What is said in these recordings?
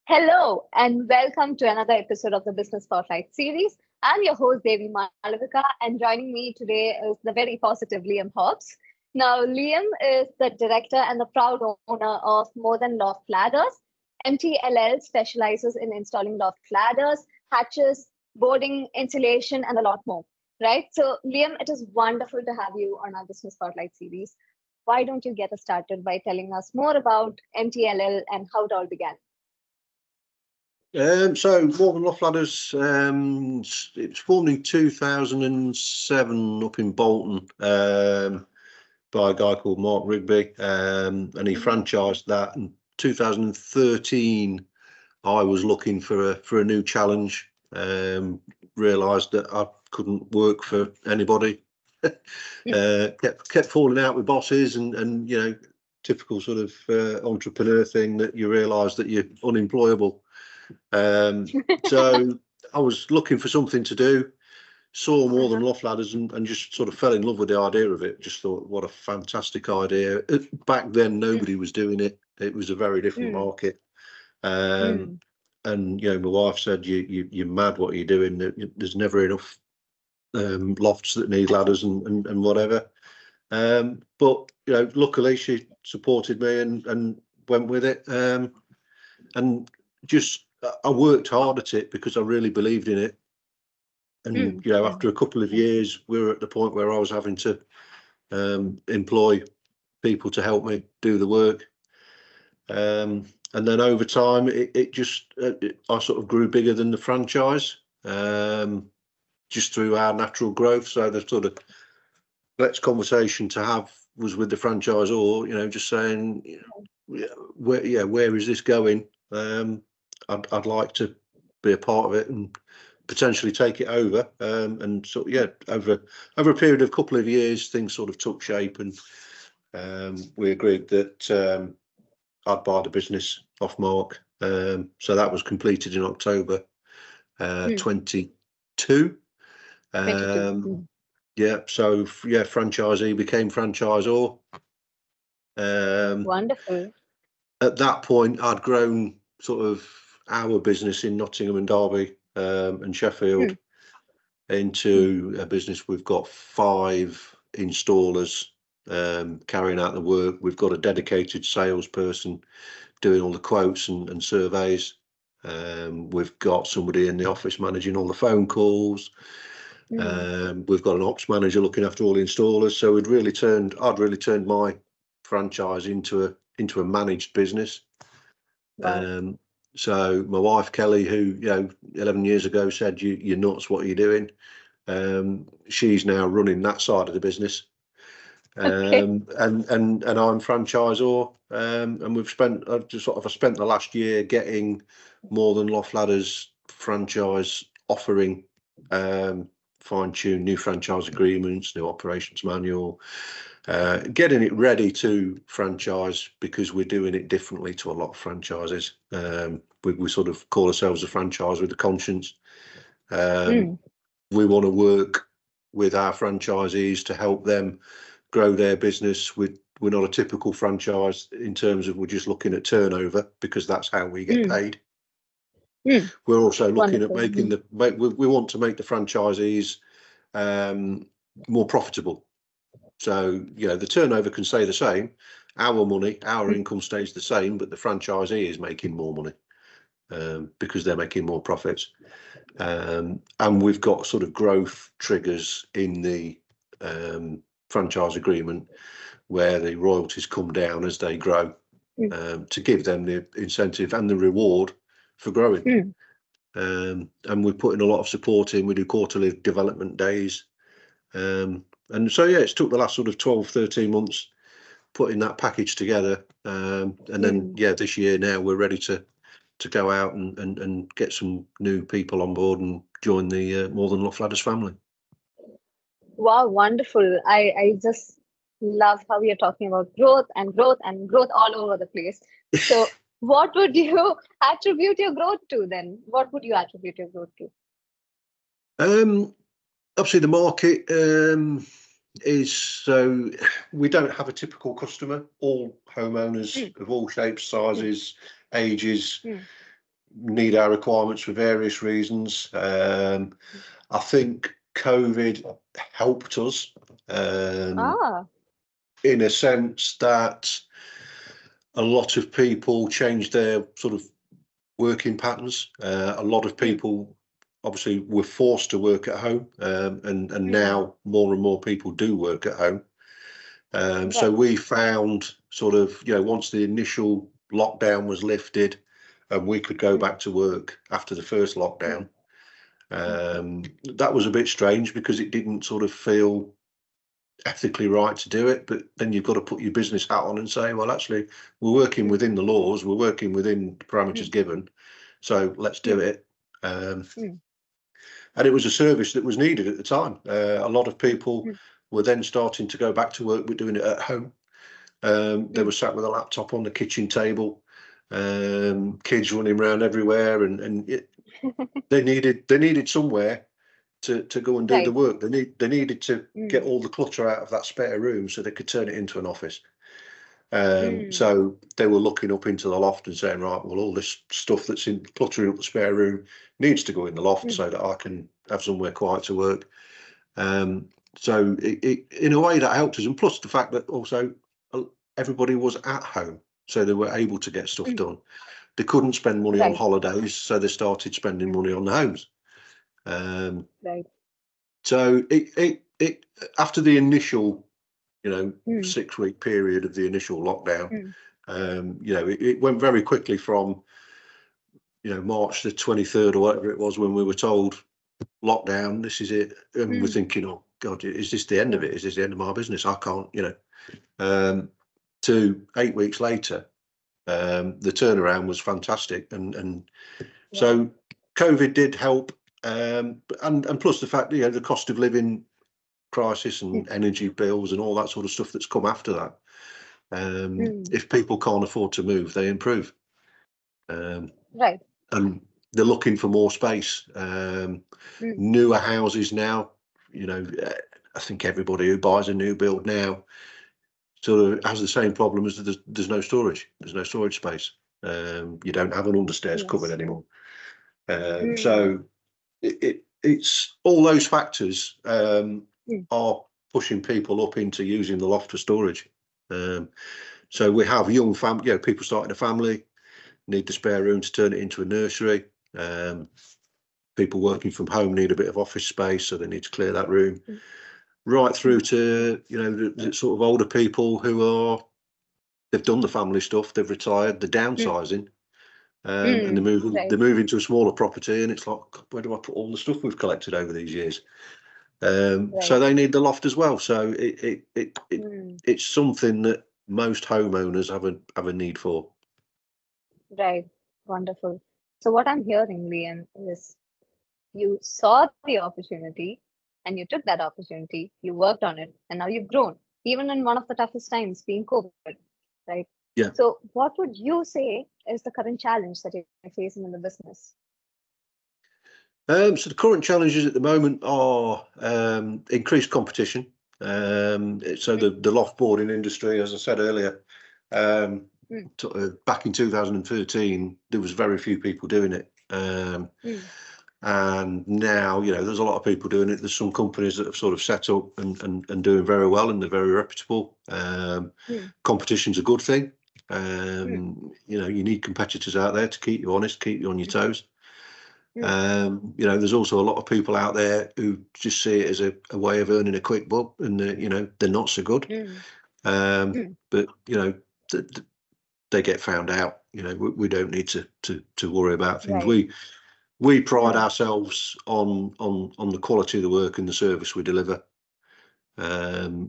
Hello and welcome to another episode of the Business Spotlight series. I'm your host Devi Malavika, and joining me today is the very positive Liam Hobbs. Now, Liam is the director and the proud owner of More Than Loft Ladders. MTLL specializes in installing loft ladders, hatches, boarding, insulation, and a lot more. Right? So, Liam, it is wonderful to have you on our Business Spotlight series. Why don't you get us started by telling us more about MTLL and how it all began? So More Than Loft Ladders, it was formed in 2007 up in Bolton by a guy called Mark Rigby, and he franchised that. In 2013, I was looking for a new challenge. Realised that I couldn't work for anybody. Kept falling out with bosses, and typical sort of entrepreneur thing that you realise that you're unemployable. So I was looking for something to do, saw More Than Loft Ladders and just sort of fell in love with the idea of it. Just thought, what a fantastic idea. Back then, nobody was doing it. It was a very different market. And, my wife said, you're mad what you're doing. There's never enough lofts that need ladders and whatever. But, luckily she supported me and went with it. And just I worked hard at it because I really believed in it. And after a couple of years, we were at the point where I was having to employ people to help me do the work. And then over time, I sort of grew bigger than the franchise, just through our natural growth. So the sort of next conversation to have was with the franchisor, just saying, where is this going? I'd like to be a part of it and potentially take it over. And so, over a period of a couple of years, things sort of took shape, and we agreed that I'd buy the business off Mark. So that was completed in October 22. Franchisee became franchisor. Wonderful. At that point, I'd grown sort of our business in Nottingham and Derby and Sheffield into a business. We've got 5 installers carrying out the work. We've got a dedicated salesperson doing all the quotes and surveys. We've got somebody in the office managing all the phone calls. We've got an ops manager looking after all the installers. So I'd really turned my franchise into a managed business. Wow. So my wife Kelly, who 11 years ago said you're nuts, what are you doing? She's now running that side of the business. Okay. And I'm franchisor. And I've spent the last year getting More Than Loft Ladders franchise offering, fine-tune new franchise agreements, new operations manual, getting it ready to franchise, because we're doing it differently to a lot of franchises. We sort of call ourselves a franchise with a conscience. We want to work with our franchisees to help them grow their business. We're not a typical franchise in terms of we're just looking at turnover, because that's how we get paid. We're also looking at we want to make the franchisees more profitable. So, the turnover can stay the same. Our money, our income stays the same, but the franchisee is making more money because they're making more profits. And we've got sort of growth triggers in the franchise agreement where the royalties come down as they grow, to give them the incentive and the reward for growing. And we're putting a lot of support in. We do quarterly development days. And so, it's took the last sort of 12, 13 months putting that package together. And then, this year now we're ready to go out and get some new people on board and join the More Than Loft Ladders family. Wow, wonderful. I just love how you're talking about growth and growth and growth all over the place. So what would you attribute your growth to then? What would you attribute your growth to? Obviously, the market is so we don't have a typical customer. All homeowners of all shapes, sizes, ages. need our requirements for various reasons. I think COVID helped us in a sense that a lot of people changed their sort of working patterns. A lot of people obviously were forced to work at home, and now more and more people do work at home. So we found sort of, once the initial lockdown was lifted and we could go back to work after the first lockdown, that was a bit strange because it didn't sort of feel ethically right to do it. But then you've got to put your business hat on and say, well, actually, we're working within the laws, we're working within the parameters given, so let's do it. And it was a service that was needed at the time. A lot of people were then starting to go back to work, but doing it at home. They were sat with a laptop on the kitchen table, kids running around everywhere, and they needed somewhere to go and do the work. They needed to get all the clutter out of that spare room so they could turn it into an office. So they were looking up into the loft and saying, right, well, all this stuff that's in cluttering up the spare room needs to go in the loft so that I can have somewhere quiet to work. So it in a way that helped us, and plus the fact that also everybody was at home, so they were able to get stuff done. They couldn't spend money on holidays, so they started spending money on the homes. So it after the initial 6-week period of the initial lockdown, it went very quickly from March the 23rd or whatever it was when we were told lockdown, this is it, and we're thinking, oh God, is this the end of it? Is this the end of my business? I can't, to 8 weeks later, the turnaround was fantastic, and so COVID did help, and plus the fact the cost of living crisis and energy bills and all that sort of stuff that's come after that. If people can't afford to move, they improve. And they're looking for more space. Newer houses now, I think everybody who buys a new build now sort of has the same problem as there's no storage. There's no storage space. You don't have an understairs cupboard anymore. So it's all those factors are pushing people up into using the loft for storage. So we have young people starting a family, need the spare room to turn it into a nursery. People working from home need a bit of office space, so they need to clear that room. Right through to the sort of older people they've done the family stuff, they've retired, they're downsizing, and they're moving to a smaller property, and it's like, where do I put all the stuff we've collected over these years? So they need the loft as well. So it's something that most homeowners have a need for. Right. Wonderful. So what I'm hearing, Liam, is you saw the opportunity and you took that opportunity, you worked on it, and now you've grown, even in one of the toughest times, being COVID, right? Yeah. So what would you say is the current challenge that you're facing in the business? So the current challenges at the moment are increased competition. So the loft boarding industry, as I said earlier, back in 2013, there was very few people doing it. And now, there's a lot of people doing it. There's some companies that have sort of set up and doing very well, and they're very reputable. Competition's a good thing. You need competitors out there to keep you honest, keep you on your toes. There's also a lot of people out there who just see it as a way of earning a quick buck, and they're not so good. But they get found out. We don't need to worry about things. We pride ourselves on the quality of the work and the service we deliver, and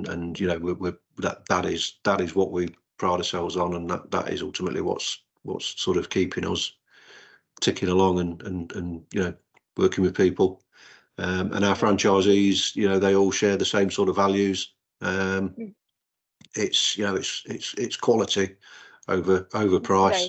that is what we pride ourselves on, and that is ultimately what's sort of keeping us ticking along and working with people, and our franchisees. They all share the same sort of values. It's quality over price.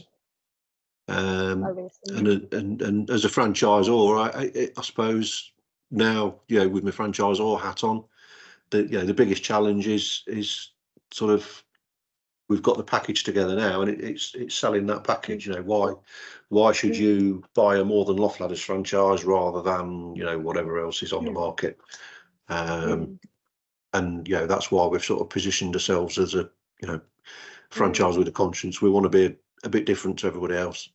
And as a franchisor, I suppose now, with my franchisor hat on, the biggest challenge is sort of we've got the package together now, and it's selling that package. You know, why should you buy a More Than Loft Ladders franchise rather than, you know, whatever else is on the market? And you know, that's why we've sort of positioned ourselves as a, you know, franchise with a conscience. We want to be a bit different to everybody else.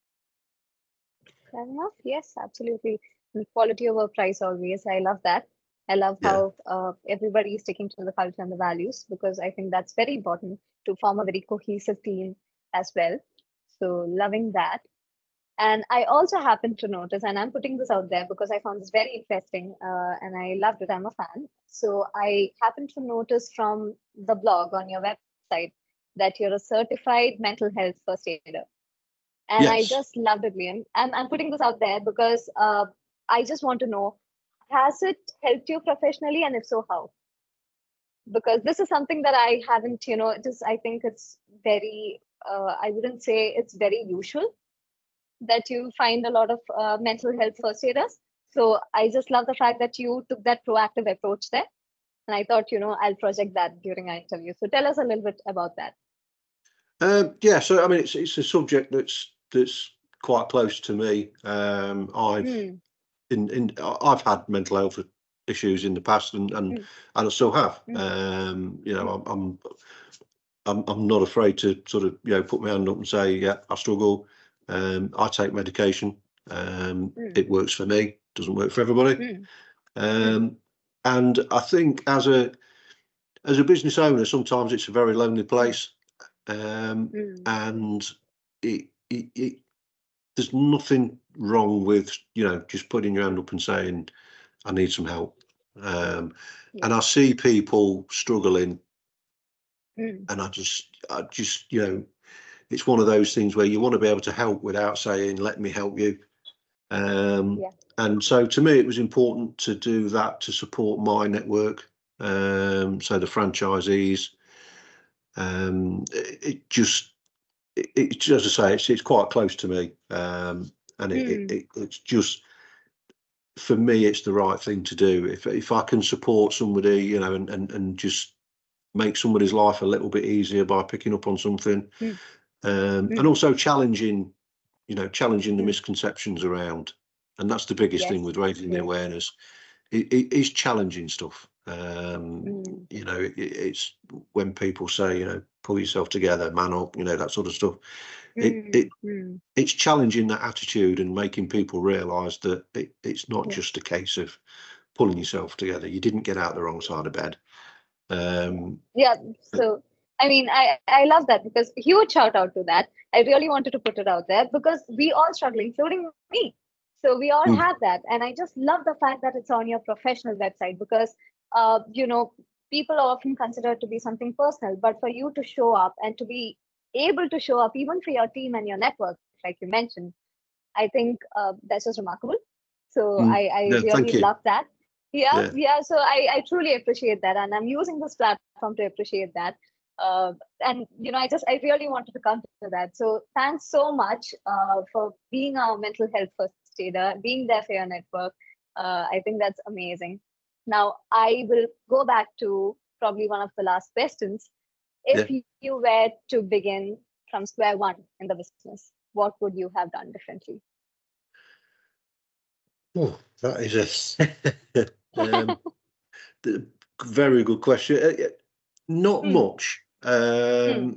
Fair enough. Yes, absolutely. And quality over price always. I love that. I love how everybody is sticking to the culture and the values, because I think that's very important to form a very cohesive team as well. So loving that. And I also happen to notice, and I'm putting this out there because I found this very interesting and I loved it. I'm a fan. So I happen to notice from the blog on your website that you're a certified mental health first aider. And I just loved it, Liam. And I'm putting this out there because I just want to know, has it helped you professionally? And if so, how? Because this is something that I haven't, you know, I think it's very, I wouldn't say it's very usual that you find a lot of mental health first aiders. So I just love the fact that you took that proactive approach there. And I thought, you know, I'll project that during our interview. So tell us a little bit about that. Yeah, so I mean, it's a subject that's quite close to me. I've had mental health issues in the past, and I still have. You know, I'm not afraid to sort of, you know, put my hand up and say, yeah, I struggle. I take medication. It works for me. Doesn't work for everybody. And I think as a business owner, sometimes it's a very lonely place. And there's nothing wrong with, you know, just putting your hand up and saying, I need some help. And I see people struggling, and I just, you know, it's one of those things where you want to be able to help without saying, let me help you. And so to me, it was important to do that to support my network. So the franchisees, it's as I say, it's quite close to me. And it's just, for me, it's the right thing to do. If I can support somebody, you know, and just make somebody's life a little bit easier by picking up on something, and also challenging the misconceptions around. And that's the biggest thing with raising the awareness. It is challenging stuff. You know, it's when people say, you know, pull yourself together, man up, you know, that sort of stuff. It's challenging that attitude and making people realise that it's not just a case of pulling yourself together. You didn't get out the wrong side of bed. So I mean, I love that, because huge shout out to that. I really wanted to put it out there because we all struggle, including me. So we all have that. And I just love the fact that it's on your professional website, because, you know, people are often consider it to be something personal, but for you to show up and to be able to show up even for your team and your network, like you mentioned, I think that's just remarkable. So I really love that. So I truly appreciate that, and I'm using this platform to appreciate that. And you know, I really wanted to come to that. So thanks so much for being our mental health first aider, being there for your network. I think that's amazing. Now I will go back to probably one of the last questions. If you were to begin from square one in the business, what would you have done differently? Oh, that is a very good question. Not much. I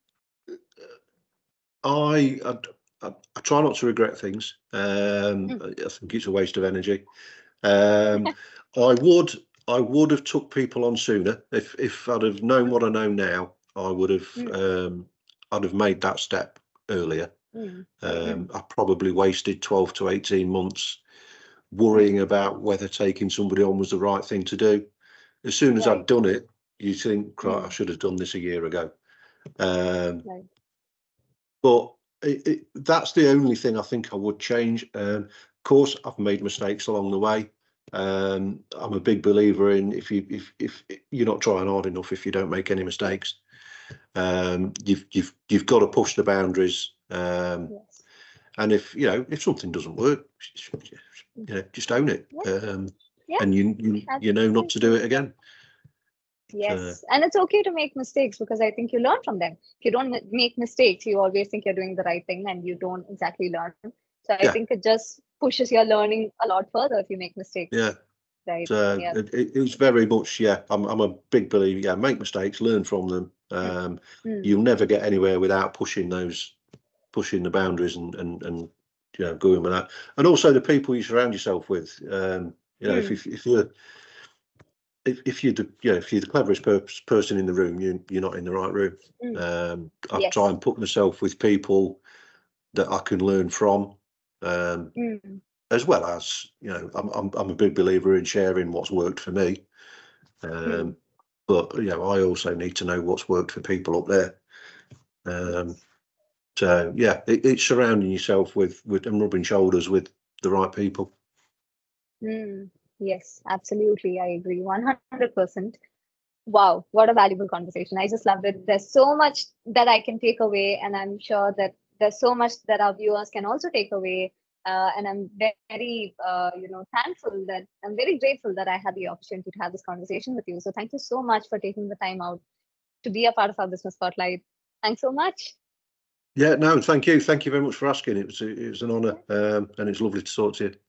try not to regret things. I think it's a waste of energy. I would have took people on sooner. If I'd have known what I know now, I would have I'd have made that step earlier. I probably wasted 12 to 18 months worrying about whether taking somebody on was the right thing to do. As soon as I'd done it, you think, right, I should have done this a year ago. But that's the only thing I think I would change. Of course, I've made mistakes along the way. I'm a big believer in if you're not trying hard enough, if you don't make any mistakes, you've got to push the boundaries. And if something doesn't work, just own it. And you know not to do it again. Yes, and it's okay to make mistakes because I think you learn from them. If you don't make mistakes, you always think you're doing the right thing and you don't exactly learn. So I think it just pushes your learning a lot further if you make mistakes. Yeah. Right. So it's very much, I'm a big believer. Yeah, make mistakes, learn from them. You'll never get anywhere without pushing the boundaries and going with that. And also the people you surround yourself with. If you're the cleverest person in the room, you're not in the right room. I try and put myself with people that I can learn from. As well as, I'm a big believer in sharing what's worked for me. But I also need to know what's worked for people up there. So yeah, it's surrounding yourself with and rubbing shoulders with the right people. Yes, absolutely. I agree 100%. Wow, what a valuable conversation. I just loved it. There's so much that I can take away, and I'm sure that there's so much that our viewers can also take away. And I'm very, thankful that I'm very grateful that I had the opportunity to have this conversation with you. So thank you so much for taking the time out to be a part of our Business Spotlight. Thanks so much. Yeah, no, thank you. Thank you very much for asking. It was an honour, and it's lovely to talk to you.